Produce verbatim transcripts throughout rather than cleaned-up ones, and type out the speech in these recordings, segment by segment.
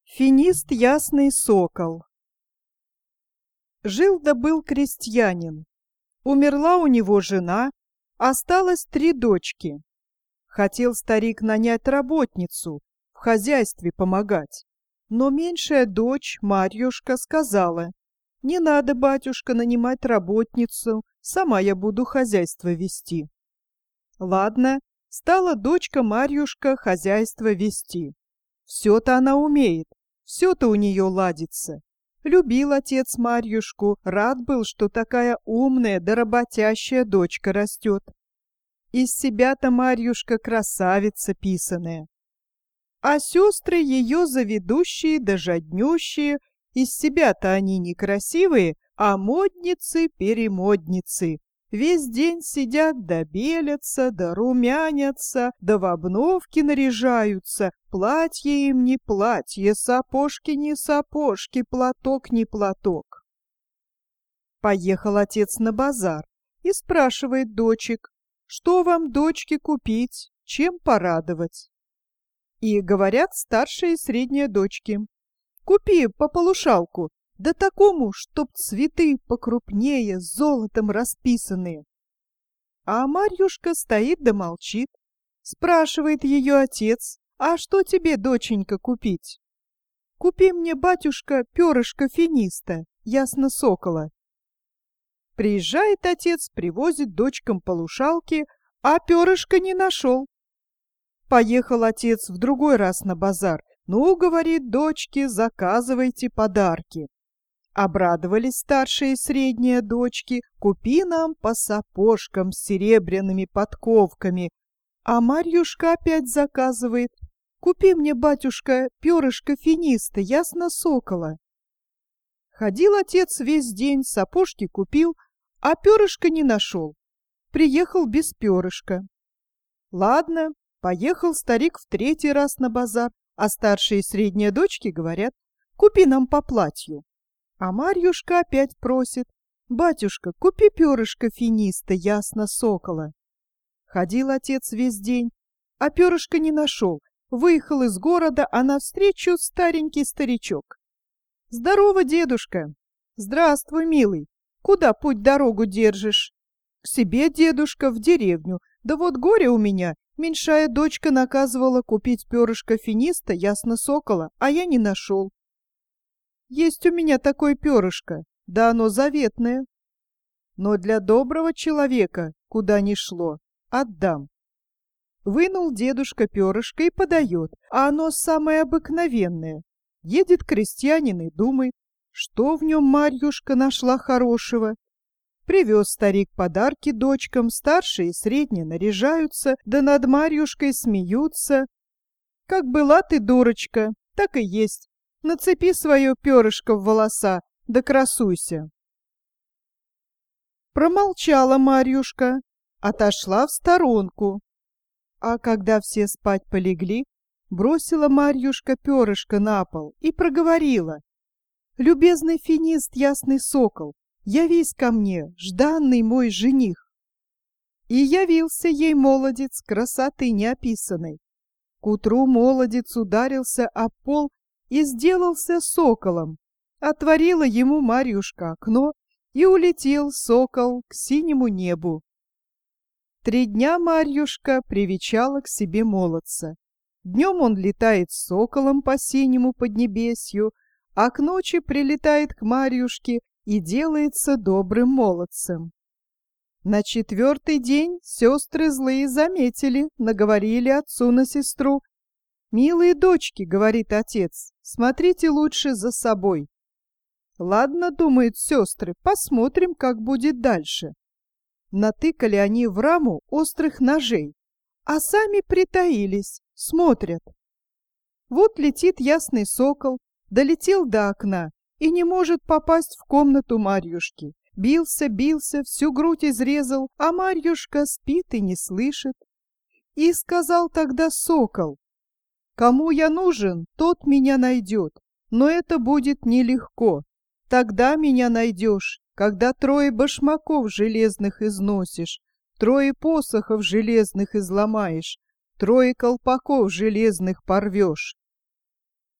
Финист ясный сокол. Жил да был крестьянин. Умерла у него жена, осталось три дочки. Хотел старик нанять работницу, в хозяйстве помогать. Но меньшая дочь, Марьюшка, сказала: «Не надо, батюшка, нанимать работницу, сама я буду хозяйство вести». Ладно, стала дочка Марьюшка хозяйство вести. Все-то она умеет, все-то у нее ладится. Любил отец Марьюшку, рад был, что такая умная да работящая дочка растет. Из себя-то Марьюшка красавица писаная. А сестры ее заведущие да жаднющие, из себя-то они некрасивые, а модницы-перемодницы. Весь день сидят да белятся, да румянятся, да в обновки наряжаются. Платье им не платье, сапожки не сапожки, платок не платок. Поехал отец на базар и спрашивает дочек: «Что вам, дочки, купить, чем порадовать?» И говорят старшие и средние дочки: «Купи по полушалку, да такому, чтоб цветы покрупнее, золотом расписанные». А Марьюшка стоит да молчит. Спрашивает ее отец: «А что тебе, доченька, купить?» «Купи мне, батюшка, перышко финиста, ясно сокола». Приезжает отец, привозит дочкам полушалки, а перышка не нашел. Поехал отец в другой раз на базар. «Ну, — говорит, — дочки, заказывайте подарки». Обрадовались старшие и средние дочки: «Купи нам по сапожкам с серебряными подковками». А Марьюшка опять заказывает: «Купи мне, батюшка, перышко финиста, ясно сокола». Ходил отец весь день, сапожки купил, а перышка не нашел. Приехал без перышка. Ладно, поехал старик в третий раз на базар, а старшие и средние дочки говорят: «Купи нам по платью». А Марьюшка опять просит: «Батюшка, купи перышко финиста, ясно сокола». Ходил отец весь день, а перышка не нашел. Выехал из города, а навстречу старенький старичок. «Здорово, дедушка!» «Здравствуй, милый! Куда путь-дорогу держишь?» «К себе, дедушка, в деревню. Да вот горе у меня. Меньшая дочка наказывала купить перышко финиста, ясно сокола, а я не нашел». «Есть у меня такое перышко, да оно заветное. Но для доброго человека, куда ни шло, отдам». Вынул дедушка перышко и подает, а оно самое обыкновенное. Едет крестьянин и думает, что в нем Марьюшка нашла хорошего. Привез старик подарки дочкам, старшие и средние наряжаются, да над Марьюшкой смеются. «Как была ты, дурочка, так и есть. Нацепи свое перышко в волоса, да красуйся». Промолчала Марьюшка, отошла в сторонку. А когда все спать полегли, бросила Марьюшка перышко на пол и проговорила: «Любезный финист, ясный сокол, явись ко мне, жданный мой жених». И явился ей молодец красоты неописанной. К утру молодец ударился о пол и сделался соколом. Отворила ему Марьюшка окно, и улетел сокол к синему небу. Три дня Марьюшка привечала к себе молодца. Днем он летает с соколом по синему поднебесью, а к ночи прилетает к Марьюшке и делается добрым молодцем. На четвертый день сестры злые заметили, наговорили отцу на сестру. «Милые дочки, — говорит отец, — смотрите лучше за собой». «Ладно, — думают сестры, — посмотрим, как будет дальше». Натыкали они в раму острых ножей, а сами притаились, смотрят. Вот летит ясный сокол, долетел до окна и не может попасть в комнату Марьюшки. Бился, бился, всю грудь изрезал, а Марьюшка спит и не слышит. И сказал тогда сокол: «Кому я нужен, тот меня найдет, но это будет нелегко. Тогда меня найдешь, когда трое башмаков железных износишь, трое посохов железных изломаешь, трое колпаков железных порвешь».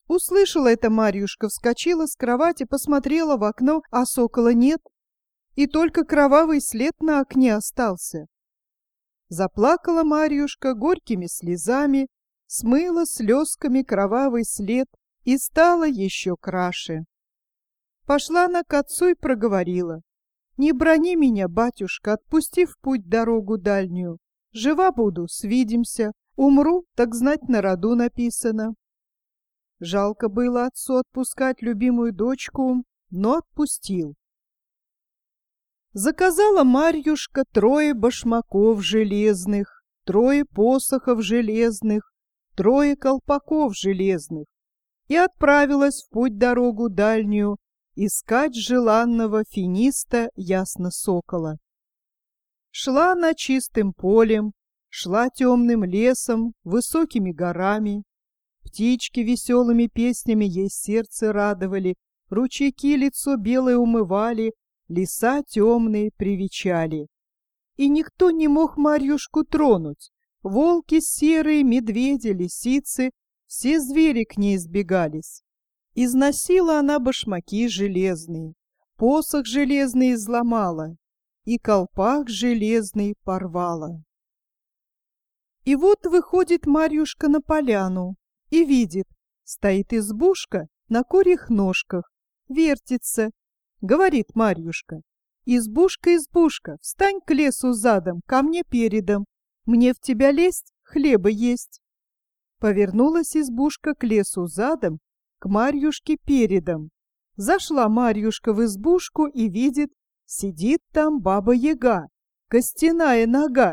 Услышала это Марьюшка, вскочила с кровати, посмотрела в окно, а сокола нет, и только кровавый след на окне остался. Заплакала Марьюшка горькими слезами, смыла слезками кровавый след и стала еще краше. Пошла она к отцу и проговорила: «Не брони меня, батюшка, отпусти в путь дорогу дальнюю. Жива буду, свидимся, умру, так знать на роду написано». Жалко было отцу отпускать любимую дочку, но отпустил. Заказала Марьюшка трое башмаков железных, трое посохов железных, трое колпаков железных и отправилась в путь дорогу дальнюю искать желанного финиста Ясно-Сокола. Шла она чистым полем, шла темным лесом, высокими горами. Птички веселыми песнями ей сердце радовали, ручейки лицо белое умывали, леса темные привечали. И никто не мог Марьюшку тронуть. Волки серые, медведи, лисицы, все звери к ней сбегались. Износила она башмаки железные, посох железный изломала, и колпак железный порвала. И вот выходит Марьюшка на поляну и видит, стоит избушка на курьих ножках, вертится. Говорит Марьюшка: «Избушка, избушка, встань к лесу задом, ко мне передом, мне в тебя лезть, хлеба есть». Повернулась избушка к лесу задом, к Марьюшке передом. Зашла Марьюшка в избушку и видит, сидит там баба-яга, костяная нога,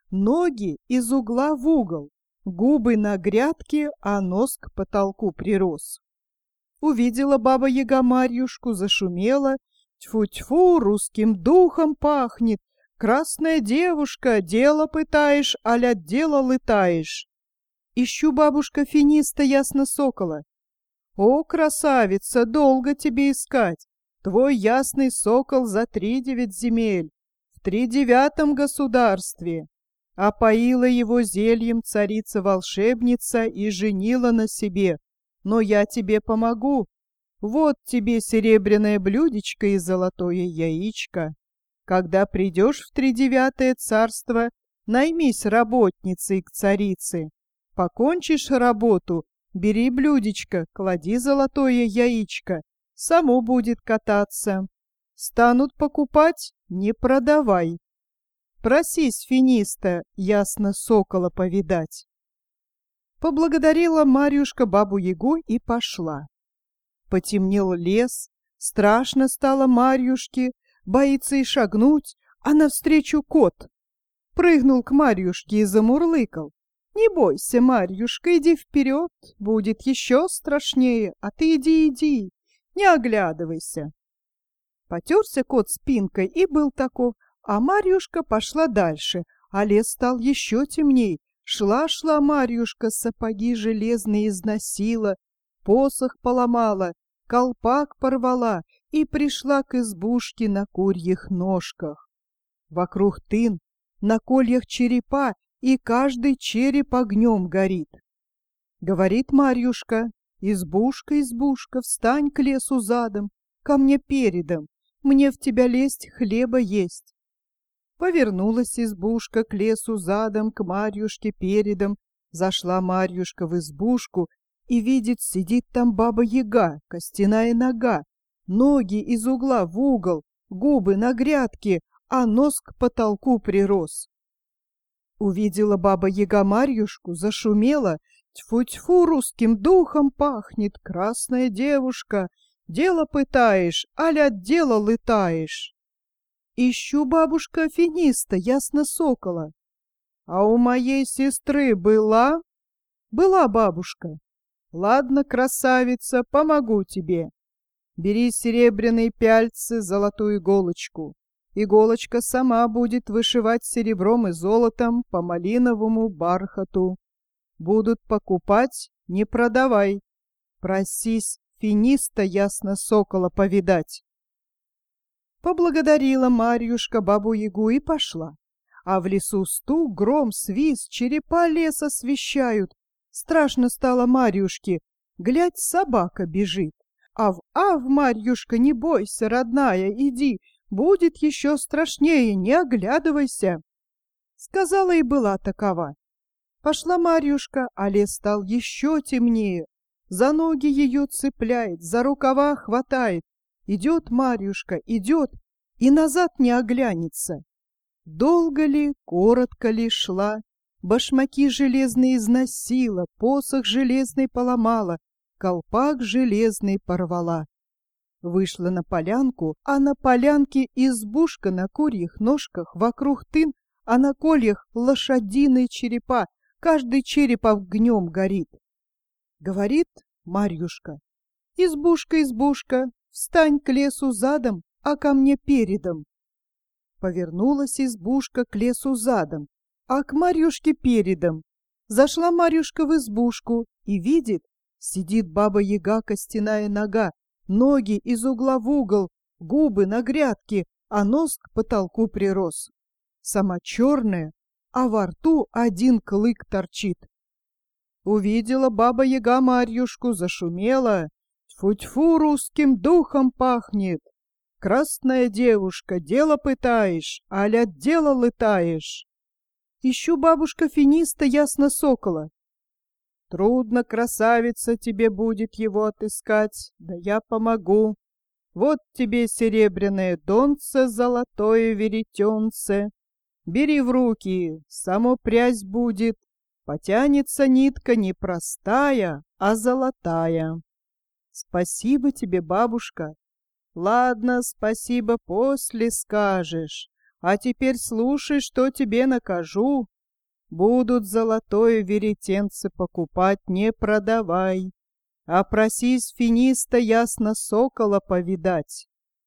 ноги из угла в угол, губы на грядке, а нос к потолку прирос. Увидела баба-яга Марьюшку, зашумела: «Тьфу-тьфу, русским духом пахнет! Красная девушка, дело пытаешь, аль от дела лытаешь!» «Ищу, бабушка, финиста Ясно-Сокола». «О, красавица, долго тебе искать! Твой ясный сокол за тридевять земель, в тридевятом государстве!» Опоила его зельем царица-волшебница и женила на себе. Но я тебе помогу. Вот тебе серебряное блюдечко и золотое яичко. Когда придешь в тридевятое царство, наймись работницей к царице. Покончишь работу, бери блюдечко, клади золотое яичко, само будет кататься. Станут покупать — не продавай. Просись финиста Ясно-Сокола повидать. Поблагодарила Марьюшка бабу-ягу и пошла. Потемнел лес, страшно стало Марьюшке, боится и шагнуть, а навстречу кот. Прыгнул к Марьюшке и замурлыкал: «Не бойся, Марьюшка, иди вперед, будет еще страшнее, а ты иди, иди, не оглядывайся». Потерся кот спинкой и был таков, а Марьюшка пошла дальше, а лес стал еще темней. Шла-шла Марьюшка, сапоги железные износила, посох поломала, колпак порвала и пришла к избушке на курьих ножках. Вокруг тын, на кольях черепа, и каждый череп огнем горит. Говорит Марьюшка: «Избушка, избушка, встань к лесу задом, ко мне передом, мне в тебя лезть, хлеба есть». Повернулась избушка к лесу задом, к Марьюшке передом. Зашла Марьюшка в избушку и видит, сидит там баба-яга, костяная нога, ноги из угла в угол, губы на грядке, а нос к потолку прирос. Увидела баба-яга Марьюшку, зашумела: «Тьфу-тьфу, русским духом пахнет, красная девушка, дело пытаешь, аль от дела лытаешь». «Ищу, бабушка, финиста Ясно-Сокола». «А у моей сестры была?» «Была, бабушка». «Ладно, красавица, помогу тебе. Бери серебряные пяльцы, золотую иголочку. Иголочка сама будет вышивать серебром и золотом по малиновому бархату. Будут покупать — не продавай. Просись финиста Ясно-Сокола повидать». Поблагодарила Марьюшка бабу-ягу и пошла. А в лесу стук, гром, свист, черепа лес освещают. Страшно стало Марьюшке. Глядь, собака бежит. Ав, ав, Марьюшка, не бойся, родная, иди, будет еще страшнее, не оглядывайся. Сказала и была такова. Пошла Марьюшка, а лес стал еще темнее. За ноги ее цепляет, за рукава хватает. Идет Марьюшка, идет, и назад не оглянется. Долго ли, коротко ли шла, башмаки железные износила, посох железный поломала, колпак железный порвала. Вышла на полянку, а на полянке избушка на курьих ножках, вокруг тын, а на кольях лошадиные черепа, каждый череп огнем горит. Говорит Марьюшка: избушка, избушка, встань к лесу задом, а ко мне передом. Повернулась избушка к лесу задом, а к Марьюшке передом. Зашла Марьюшка в избушку и видит, сидит баба-яга костяная нога, ноги из угла в угол, губы на грядке, а нос к потолку прирос. Сама черная, а во рту один клык торчит. Увидела баба-яга Марьюшку, зашумела. Тьфу-тьфу, русским духом пахнет. Красная девушка, дело пытаешь, аль от дела лытаешь. Ищу, бабушка, финиста Ясно-Сокола. Трудно, красавица, тебе будет его отыскать, да я помогу. Вот тебе серебряное донце, золотое веретенце. Бери в руки, само прясть будет. Потянется нитка не простая, а золотая. Спасибо тебе, бабушка. Ладно, спасибо, после скажешь. А теперь слушай, что тебе накажу. Будут золотое веретенце покупать, не продавай. А просись финиста Ясно-Сокола повидать.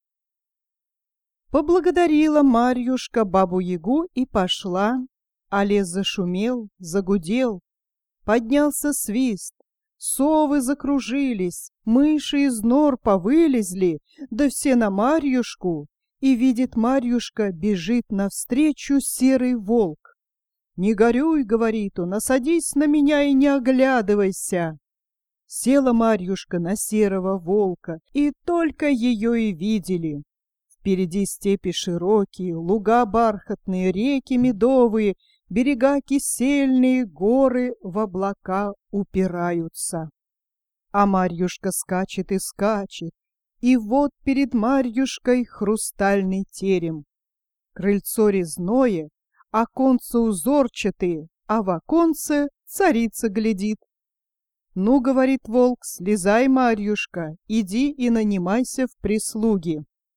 Поблагодарила Марьюшка бабу-ягу и пошла. А лес зашумел, загудел. Поднялся свист. Совы закружились, мыши из нор повылезли, да все на Марьюшку. И видит Марьюшка, бежит навстречу серый волк. «Не горюй, — говорит он, — а садись на меня и не оглядывайся». Села Марьюшка на серого волка, и только ее и видели. Впереди степи широкие, луга бархатные, реки медовые, берега кисельные, горы в облака упираются. А Марьюшка скачет и скачет, и вот перед Марьюшкой хрустальный терем. Крыльцо резное, оконца узорчатые, а в оконце царица глядит. «Ну, — говорит волк, — слезай, Марьюшка, иди и нанимайся в прислуги».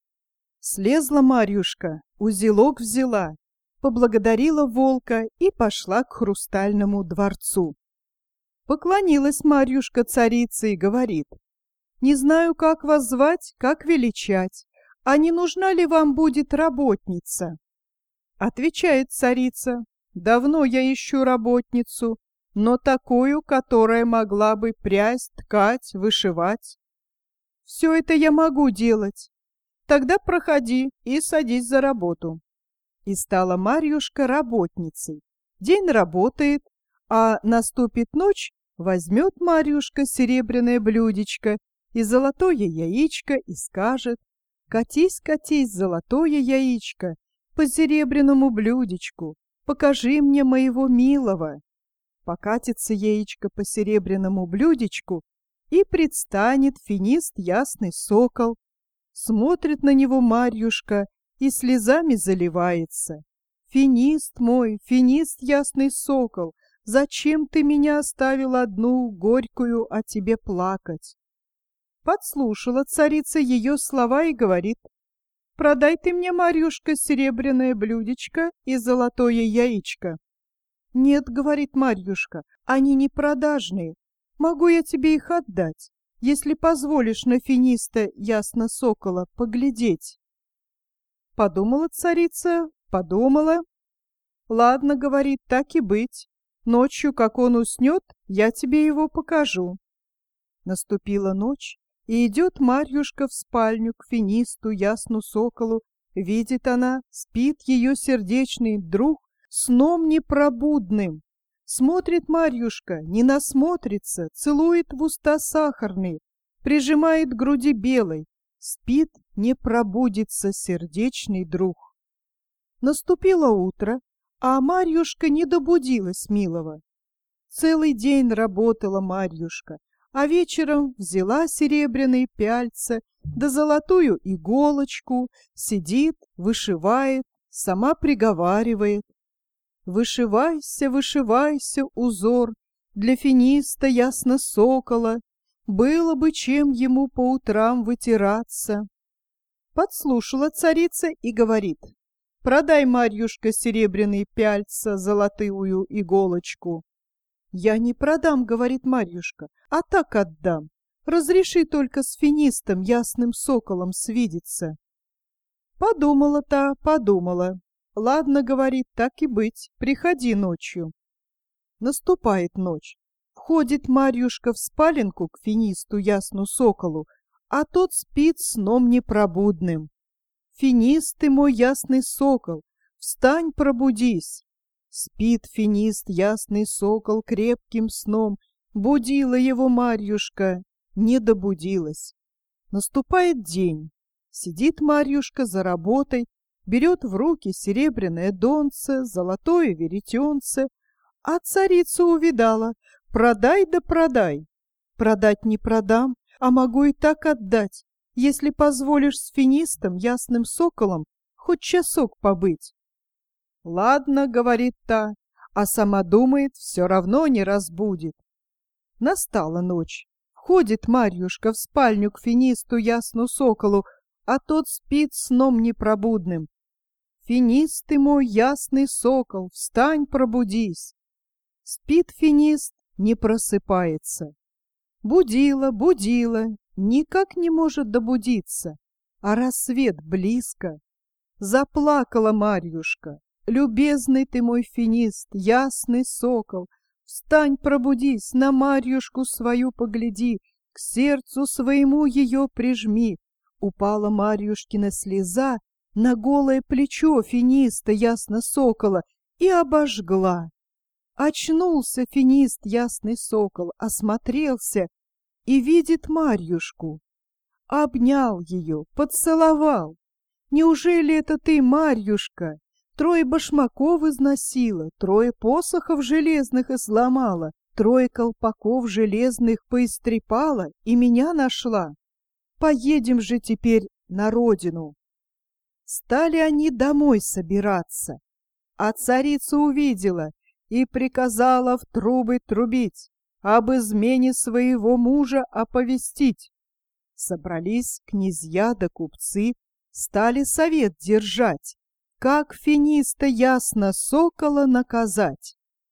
Слезла Марьюшка, узелок взяла, поблагодарила волка и пошла к хрустальному дворцу. Поклонилась Марьюшка царице и говорит: «Не знаю, как вас звать, как величать, а не нужна ли вам будет работница?» Отвечает царица: «Давно я ищу работницу, но такую, которая могла бы прясть, ткать, вышивать». «Все это я могу делать. Тогда проходи и садись за работу». И стала Марьюшка работницей. День работает, а наступит ночь, возьмет Марьюшка серебряное блюдечко и золотое яичко и скажет: «Катись, катись, золотое яичко, по серебряному блюдечку, покажи мне моего милого». Покатится яичко по серебряному блюдечку, и предстанет финист Ясный-Сокол. Смотрит на него Марьюшка и слезами заливается. «Финист мой, финист Ясный-Сокол, зачем ты меня оставил одну, горькую, о тебе плакать?» Подслушала царица ее слова и говорит: «Продай ты мне, Марьюшка, серебряное блюдечко и золотое яичко». «Нет, — говорит Марьюшка, — они не продажные. Могу я тебе их отдать, если позволишь на финиста Ясно-Сокола поглядеть». Подумала царица, подумала. «Ладно, — говорит, — так и быть. Ночью, как он уснет, я тебе его покажу». Наступила ночь, и идет Марьюшка в спальню к финисту Ясну-Соколу. Видит она, спит ее сердечный друг сном непробудным. Смотрит Марьюшка, не насмотрится, целует в уста сахарные, прижимает к груди белой. Спит, не пробудится сердечный друг. Наступило утро, а Марьюшка не добудилась милого. Целый день работала Марьюшка, а вечером взяла серебряные пяльца да золотую иголочку, сидит, вышивает, сама приговаривает. Вышивайся, вышивайся, узор, для финиста ясно сокола, было бы чем ему по утрам вытираться. Подслушала царица и говорит: продай, Марьюшка, серебряные пяльца, золотую иголочку. Я не продам, говорит Марьюшка, а так отдам. Разреши только с финистом ясным соколом свидеться. Подумала та, подумала. Ладно, говорит, так и быть, приходи ночью. Наступает ночь. Входит Марьюшка в спаленку к финисту ясну соколу, а тот спит сном непробудным. Финист ты мой ясный сокол, встань, пробудись. Спит финист ясный сокол крепким сном, будила его Марьюшка, не добудилась. Наступает день. Сидит Марьюшка за работой, берет в руки серебряное донце, золотое веретенце, а царица увидала: продай да продай. Продать не продам, а могу и так отдать, если позволишь с финистом ясным соколом хоть часок побыть. Ладно, говорит та, а сама думает, все равно не разбудит. Настала ночь. Входит Марьюшка в спальню к финисту ясну соколу, а тот спит сном непробудным. Финист ты мой ясный сокол, встань, пробудись. Спит финист, не просыпается. Будила, будила, никак не может добудиться, а рассвет близко. Заплакала Марьюшка. Любезный ты мой финист, ясный сокол, встань, пробудись, на Марьюшку свою погляди, к сердцу своему ее прижми. Упала Марьюшкина слеза на голое плечо финиста ясно сокола и обожгла. Очнулся финист ясный сокол, осмотрелся и видит Марьюшку. Обнял ее, поцеловал. Неужели это ты, Марьюшка? Трое башмаков износила, трое посохов железных изломала, трое колпаков железных поистрепала и меня нашла. Поедем же теперь на родину. Стали они домой собираться, а царица увидела и приказала в трубы трубить, об измене своего мужа оповестить. Собрались князья да купцы, стали совет держать, как финиста ясно сокола наказать.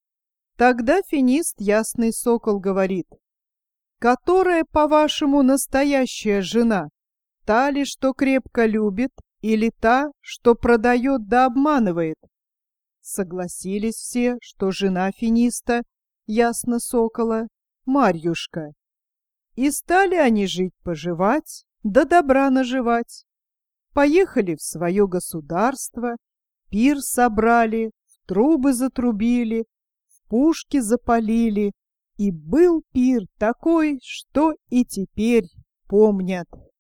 Тогда финист ясный сокол говорит: которая, по-вашему, настоящая жена? Та ли, что крепко любит, или та, что продает да обманывает? Согласились все, что жена финиста ясно сокола Марьюшка. И стали они жить-поживать, да добра наживать. Поехали в свое государство, пир собрали, в трубы затрубили, в пушки запалили, и был пир такой, что и теперь помнят.